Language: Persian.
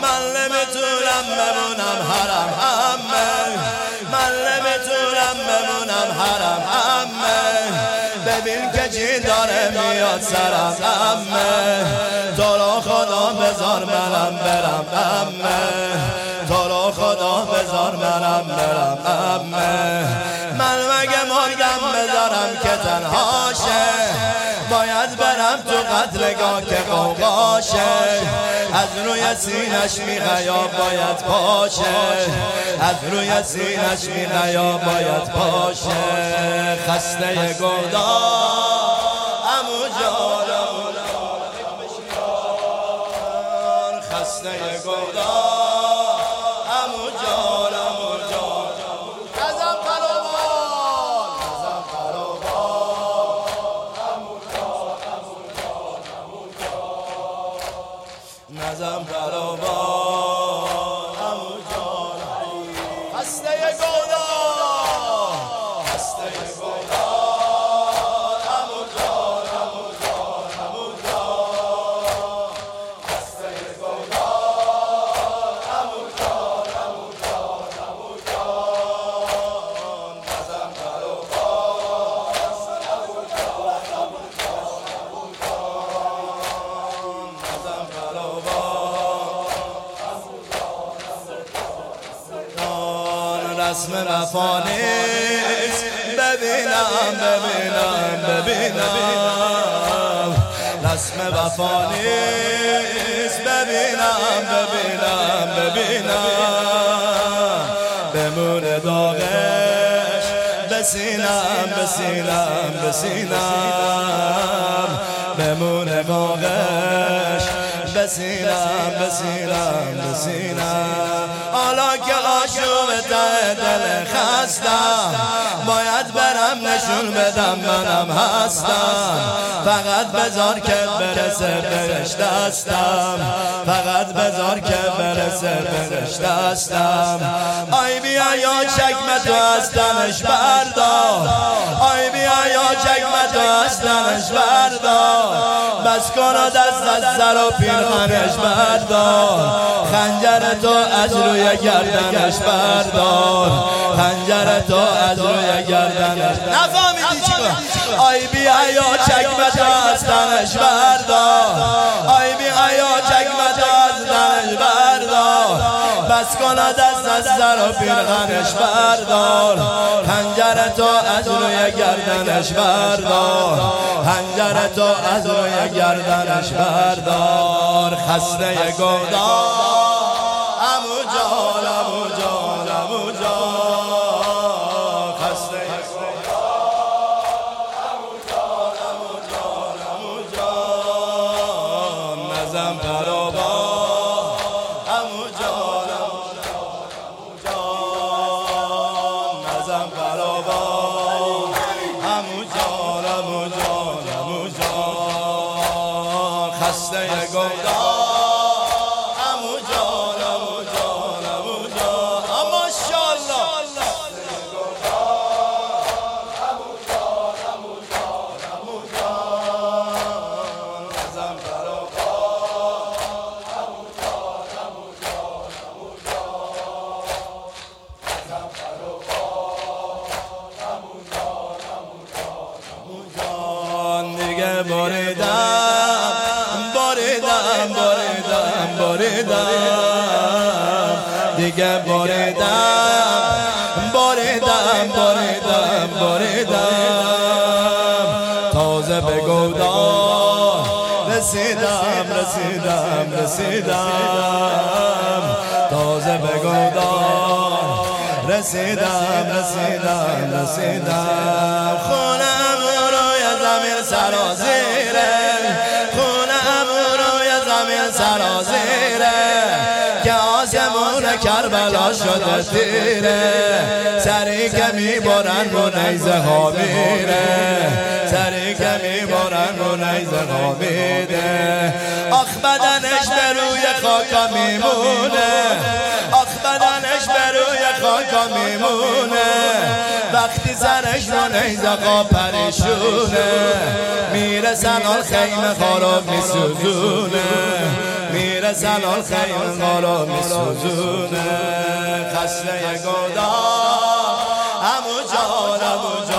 من نمیتونم بمونم حرم عمه، من نمیتونم بمونم حرم عمه. ببین که چی داره میاد سرم عمه، تو رو خدا بذار منم برم عمه، تو رو خدا بذار منم برم عمه. من مگه مردم بذارم که تنهاشه، باید برم تو قتلگاه که قوقاشه. از روی سینش میخیا باید پاشه، از روی سینش میخیا باید پاشه. خسته گودار عمو جان، خسته گودار عمو جان، عمو جان. نظم قروبان، نظم قروبان عمو جان، عمو جان، عمو جان. نظم قروبان عمو جان. خسته گودار، خسته گودار عمو جان، عمو جان، عمو جان. خسته گودار عمو جان، عمو جان، عمو جان. نظم قروبان عمو جان، عمو جان، عمو جان. نظم قروبان عمو جان. رسم وفا نیست ببینم، ببینم، ببینم. رسم وفا نیست ببینم، ببینم، ببینم. بمونه داغش بسینم، بسینم، بسینم. بمونه داغش بسینم، بسینم، بسینم. حالا که آشوب ته دل خستم، باید برم نشون بدم منم هستم. فقط بذار که برسه بهش دستم، فقط بذار که برسه بهش دستم. آی بیا یا چکمتو از تنش بردار، آی بیا یا چکمتو از تنش بردار. بس کن و دست از سر و پیرهنش بردار. خنجر تو از روی گردنش بردار، خنجر تو از روی گردنش. نفهمیدی چی کن؟ آی بیا یا چکمتو از تنش بردار، آی بیا یا چکمتو از تنش بردار. بس کن و دست از سر و پیرهنش بردار. خنجر تو از روی گردنش بردار، خنجر تو از روی گردنش بردار. خسته گودار عمو جان، عمو جان، عمو جان. خسته گودار عمو جان، عمو جان، عمو جان. نظم قروبان عمو جان، عمو جان، عمو جان. نظم قروبان عمو جان، عمو جان، عمو جان. خسته گودار بریدم، بریدم، بریدم، بریدم. دیگه بریدم، بریدم، بریدم، بریدم. تازه به گودار رسیدم، رسیدم، رسیدم. تازه به گودار رسیدم، رسیدم، رسیدم. خونم روی زمین سرازیره، خونم روی زمین سرازیره. که آسمون کربلا شده تیره، سری که میبرن رو نیزه ها میره، سری که میبرن رو نیزه ها میره. آخ بدنش به روی خاکا میمونه، آخ بدنش به روی خاکا میمونه. وقتی سرش رو نیزقا پریشونه میرسن آن خیمه خاراب میسوزونه میرسن آن خیمه خاراب میسوزونه خسته گودا همو جان